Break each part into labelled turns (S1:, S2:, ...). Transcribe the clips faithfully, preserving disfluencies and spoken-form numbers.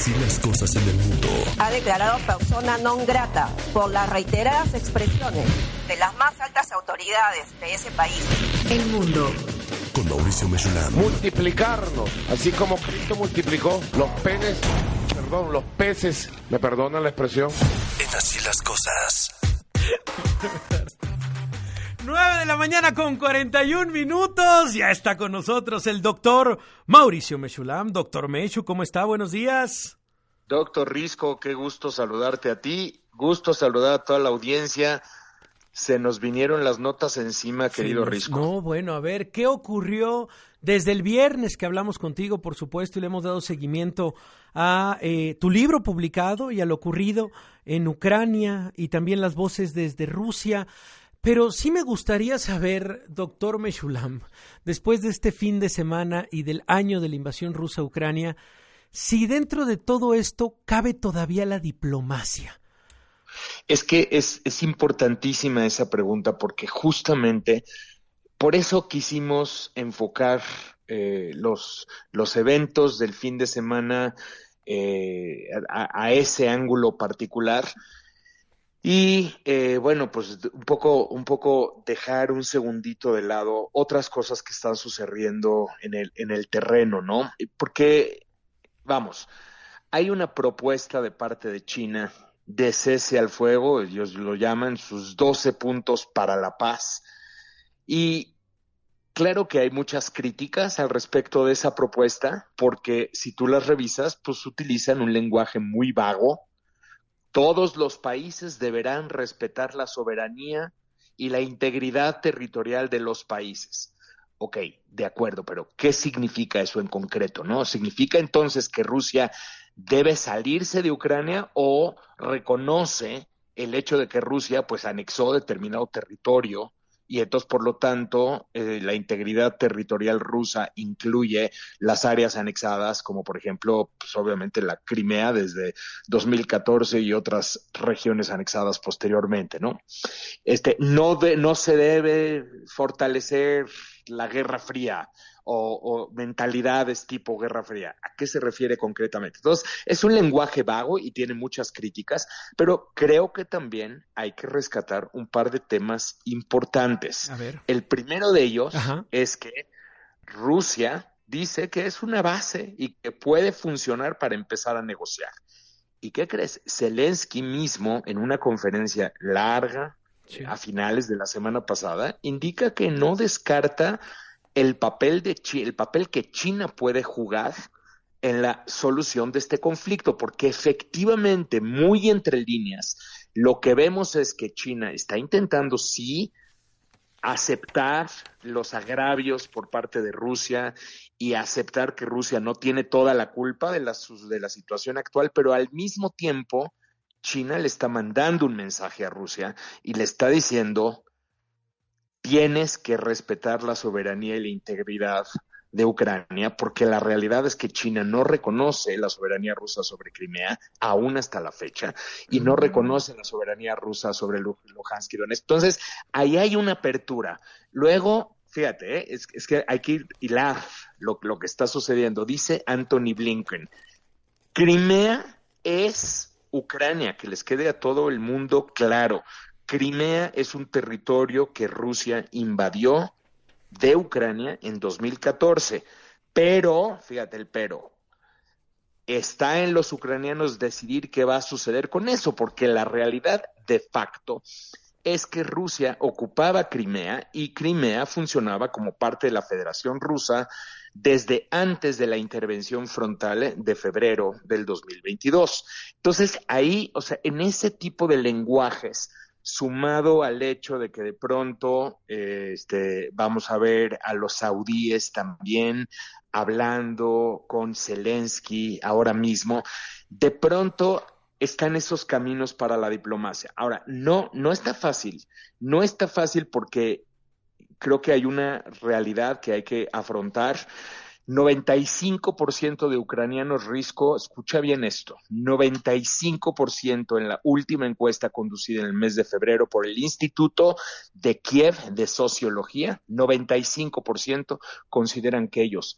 S1: Así las cosas en el mundo.
S2: Ha declarado persona non grata por las reiteradas expresiones de las más altas autoridades de ese país.
S3: El mundo.
S1: Con Mauricio Mechoulam.
S4: Multiplicarnos, así como Cristo multiplicó los penes, perdón, los peces, ¿me perdonan la expresión?
S1: En Así las cosas.
S5: nueve de la mañana con cuarenta y un minutos. Ya está con nosotros el doctor Mauricio Mechoulam. Doctor Mechu, ¿cómo está? Buenos días.
S6: Doctor Risco, qué gusto saludarte a ti. Gusto saludar a toda la audiencia. Se nos vinieron las notas encima, querido
S5: Sí,
S6: Risco.
S5: No, bueno, a ver, ¿qué ocurrió desde el viernes que hablamos contigo, por supuesto, y le hemos dado seguimiento a eh, tu libro publicado y a lo ocurrido en Ucrania y también las voces desde Rusia? Pero sí me gustaría saber, doctor Mechoulam, después de este fin de semana y del año de la invasión rusa a Ucrania, si dentro de todo esto cabe todavía la diplomacia.
S6: Es que es, es importantísima esa pregunta porque justamente por eso quisimos enfocar eh, los, los eventos del fin de semana eh, a, a ese ángulo particular. Y eh, bueno, pues un poco, un poco dejar un segundito de lado otras cosas que están sucediendo en el, en el terreno, ¿no? Porque, vamos, hay una propuesta de parte de China de cese al fuego, ellos lo llaman sus doce puntos para la paz. Y claro que hay muchas críticas al respecto de esa propuesta, porque si tú las revisas, pues utilizan un lenguaje muy vago. Todos los países deberán respetar la soberanía y la integridad territorial de los países. Ok, de acuerdo, pero ¿qué significa eso en concreto, no? ¿Significa entonces que Rusia debe salirse de Ucrania o reconoce el hecho de que Rusia pues anexó determinado territorio y entonces por lo tanto eh, la integridad territorial rusa incluye las áreas anexadas como por ejemplo pues obviamente la Crimea desde dos mil catorce y otras regiones anexadas posteriormente, ¿no? Este no de, no se debe fortalecer la Guerra Fría o, o mentalidades tipo Guerra Fría. ¿A qué se refiere concretamente? Entonces, es un lenguaje vago y tiene muchas críticas, pero creo que también hay que rescatar un par de temas importantes.
S5: A ver.
S6: El primero de ellos
S5: Ajá.
S6: es que Rusia dice que es una base y que puede funcionar para empezar a negociar. ¿Y qué crees? Zelensky mismo, en una conferencia larga, sí, a finales de la semana pasada, indica que no descarta el papel de Chi- el papel que China puede jugar en la solución de este conflicto, porque efectivamente, muy entre líneas, lo que vemos es que China está intentando sí aceptar los agravios por parte de Rusia y aceptar que Rusia no tiene toda la culpa de la, de la situación actual, pero al mismo tiempo China le está mandando un mensaje a Rusia y le está diciendo: tienes que respetar la soberanía y la integridad de Ucrania, porque la realidad es que China no reconoce la soberanía rusa sobre Crimea, aún hasta la fecha, y no reconoce la soberanía rusa sobre Luhansk y Donetsk. Entonces, ahí hay una apertura. Luego, fíjate, ¿eh? es, es que hay que hilar lo, lo que está sucediendo. Dice Antony Blinken, Crimea es Ucrania, que les quede a todo el mundo claro. Crimea es un territorio que Rusia invadió de Ucrania en dos mil catorce, pero, fíjate el pero, está en los ucranianos decidir qué va a suceder con eso, porque la realidad de facto es que Rusia ocupaba Crimea y Crimea funcionaba como parte de la Federación Rusa desde antes de la intervención frontal de febrero del dos mil veintidós. Entonces, ahí, o sea, en ese tipo de lenguajes, sumado al hecho de que de pronto eh, este, vamos a ver a los saudíes también hablando con Zelensky ahora mismo, de pronto están esos caminos para la diplomacia. Ahora, no, no está fácil, no está fácil porque creo que hay una realidad que hay que afrontar. noventa y cinco por ciento de ucranianos, Risco, escucha bien esto, noventa y cinco por ciento en la última encuesta conducida en el mes de febrero por el Instituto de Kiev de Sociología, noventa y cinco por ciento consideran que ellos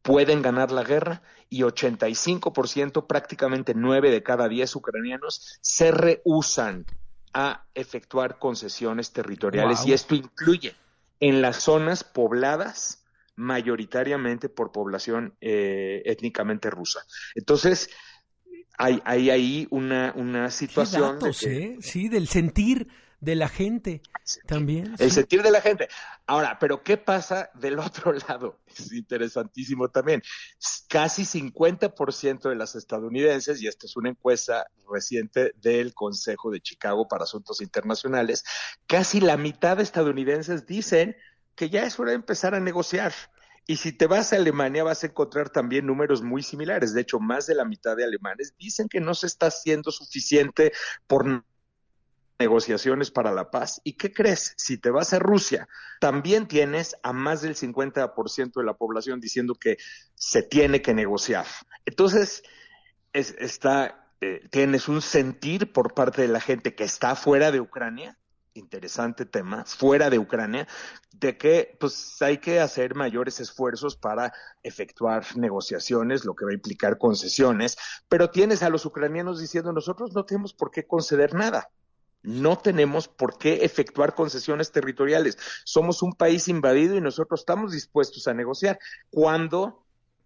S6: pueden ganar la guerra y ochenta y cinco por ciento, prácticamente nueve de cada diez ucranianos, se rehúsan a efectuar concesiones territoriales.
S5: Wow.
S6: Y esto incluye en las zonas pobladas mayoritariamente por población eh, étnicamente rusa. Entonces, hay, hay ahí una, una situación...
S5: Qué datos,
S6: de que,
S5: ¿eh? Sí, del sentir de la gente también.
S6: El
S5: sí.
S6: sentir de la gente. Ahora, pero ¿qué pasa del otro lado? Es interesantísimo también. Casi cincuenta por ciento de las estadounidenses, y esta es una encuesta reciente del Consejo de Chicago para Asuntos Internacionales, casi la mitad de estadounidenses dicen que ya es hora de empezar a negociar. Y si te vas a Alemania vas a encontrar también números muy similares. De hecho, más de la mitad de alemanes dicen que no se está haciendo suficiente por negociaciones para la paz. ¿Y qué crees? Si te vas a Rusia, también tienes a más del cincuenta por ciento de la población diciendo que se tiene que negociar. Entonces, es, está, eh, tienes un sentir por parte de la gente que está fuera de Ucrania, interesante tema, fuera de Ucrania, de que pues hay que hacer mayores esfuerzos para efectuar negociaciones, lo que va a implicar concesiones, pero tienes a los ucranianos diciendo nosotros no tenemos por qué conceder nada. No tenemos por qué efectuar concesiones territoriales. Somos un país invadido y nosotros estamos dispuestos a negociar cuando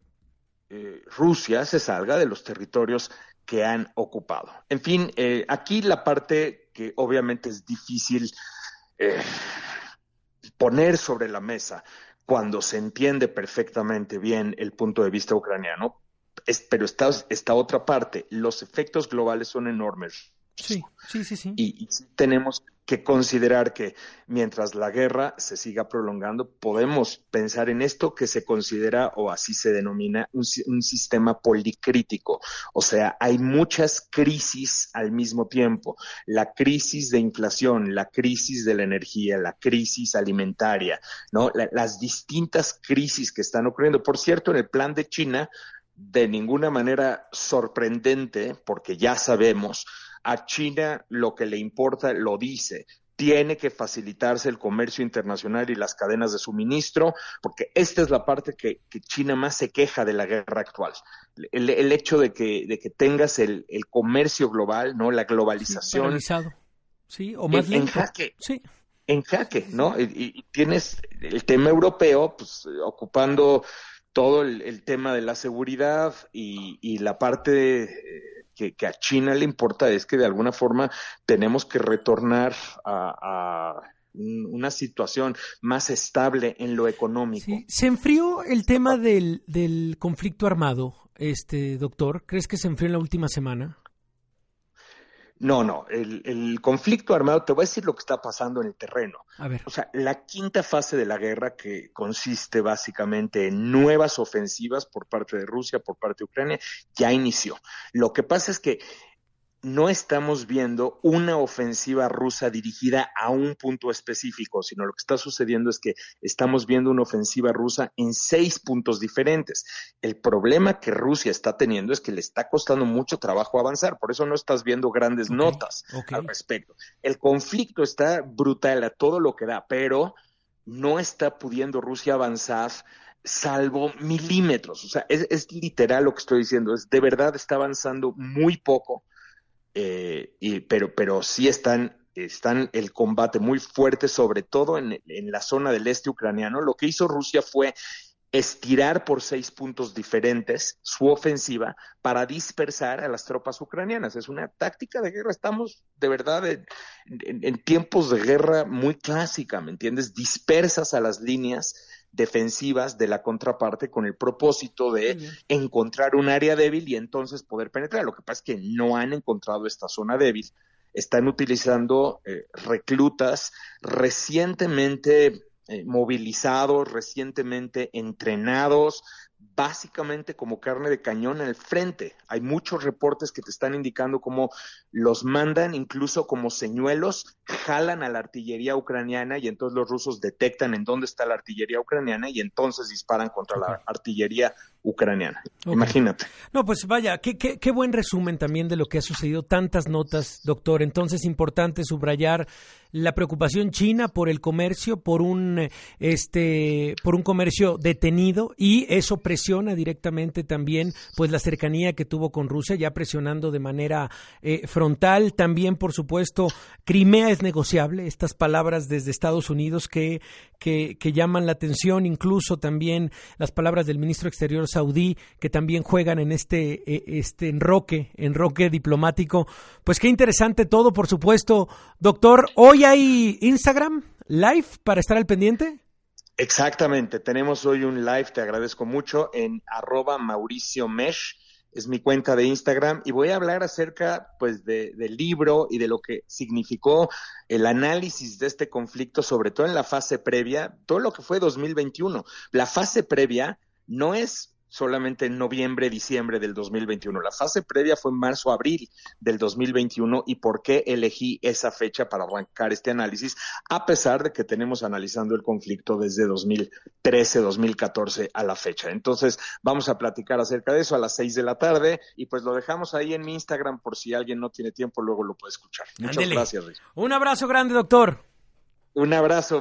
S6: eh, Rusia se salga de los territorios que han ocupado. En fin, eh, aquí la parte que obviamente es difícil eh, poner sobre la mesa cuando se entiende perfectamente bien el punto de vista ucraniano, es, pero esta, esta otra parte, los efectos globales son enormes.
S5: Sí, sí, sí, sí.
S6: Y, y tenemos que considerar que mientras la guerra se siga prolongando, podemos pensar en esto que se considera, o así se denomina, un, un sistema policrítico. O sea, hay muchas crisis al mismo tiempo. La crisis de inflación, la crisis de la energía, la crisis alimentaria, ¿no? La, las distintas crisis que están ocurriendo. Por cierto, en el plan de China, de ninguna manera sorprendente, porque ya sabemos, a China lo que le importa lo dice. Tiene que facilitarse el comercio internacional y las cadenas de suministro, porque esta es la parte que, que China más se queja de la guerra actual. El, el hecho de que, de que tengas el, el comercio global, ¿no? La globalización.
S5: Paralizado. Sí, o más
S6: en,
S5: lento.
S6: en jaque.
S5: Sí.
S6: En jaque, ¿no? Y, y tienes el tema europeo, pues, ocupando todo el, el tema de la seguridad y, y la parte eh, que, que a China le importa es que de alguna forma tenemos que retornar a, a una situación más estable en lo económico.
S5: Sí. ¿Se enfrió el tema del, del conflicto armado, este doctor? ¿Crees que se enfrió en la última semana?
S6: No, no, el, el conflicto armado, te voy a decir lo que está pasando en el terreno.
S5: A ver.
S6: O sea, la quinta fase de la guerra, que consiste básicamente en nuevas ofensivas por parte de Rusia, por parte de Ucrania, ya inició. Lo que pasa es que no estamos viendo una ofensiva rusa dirigida a un punto específico, sino lo que está sucediendo es que estamos viendo una ofensiva rusa en seis puntos diferentes. El problema que Rusia está teniendo es que le está costando mucho trabajo avanzar, por eso no estás viendo grandes okay, notas okay. al respecto. El conflicto está brutal a todo lo que da, pero no está pudiendo Rusia avanzar salvo milímetros. O sea, es, es literal lo que estoy diciendo, es de verdad está avanzando muy poco. Eh, y, pero, pero sí están, están el combate muy fuerte, sobre todo en, en la zona del este ucraniano. Lo que hizo Rusia fue estirar por seis puntos diferentes su ofensiva para dispersar a las tropas ucranianas. Es una táctica de guerra. Estamos de verdad en, en, en tiempos de guerra muy clásica, ¿me entiendes? Dispersas a las líneas defensivas de la contraparte con el propósito de encontrar un área débil y entonces poder penetrar. Lo que pasa es que no han encontrado esta zona débil. Están utilizando eh, reclutas recientemente eh, movilizados, recientemente entrenados, básicamente como carne de cañón en el frente. Hay muchos reportes que te están indicando cómo los mandan incluso como señuelos, jalan a la artillería ucraniana y entonces los rusos detectan en dónde está la artillería ucraniana y entonces disparan contra okay. la artillería ucraniana.
S5: Okay.
S6: Imagínate.
S5: No, pues vaya, qué, qué, qué buen resumen también de lo que ha sucedido. Tantas notas, doctor. Entonces, importante subrayar la preocupación china por el comercio, por un este, por un comercio detenido, y eso presiona directamente también, pues, la cercanía que tuvo con Rusia, ya presionando de manera eh, frontal. También, por supuesto, Crimea es negociable. Estas palabras desde Estados Unidos que que, que llaman la atención, incluso también las palabras del ministro exterior saudí, que también juegan en este este enroque, enroque diplomático. Pues qué interesante todo, por supuesto. Doctor, hoy hay Instagram Live para estar al pendiente.
S6: Exactamente, tenemos hoy un live, te agradezco mucho, en arroba Mauricio Mesh, es mi cuenta de Instagram, y voy a hablar acerca, pues, de, del libro y de lo que significó el análisis de este conflicto, sobre todo en la fase previa, todo lo que fue dos mil veintiuno. La fase previa no es solamente en noviembre, diciembre del dos mil veintiuno. La fase previa fue en marzo, abril del dos mil veintiuno. ¿Y por qué elegí esa fecha para arrancar este análisis? A pesar de que tenemos analizando el conflicto desde dos mil trece, dos mil catorce a la fecha. Entonces, vamos a platicar acerca de eso a las seis de la tarde, y pues lo dejamos ahí en mi Instagram por si alguien no tiene tiempo, luego lo puede escuchar. Muchas
S5: Ándele.
S6: Gracias, Riz.
S5: Un abrazo grande, doctor.
S6: Un abrazo.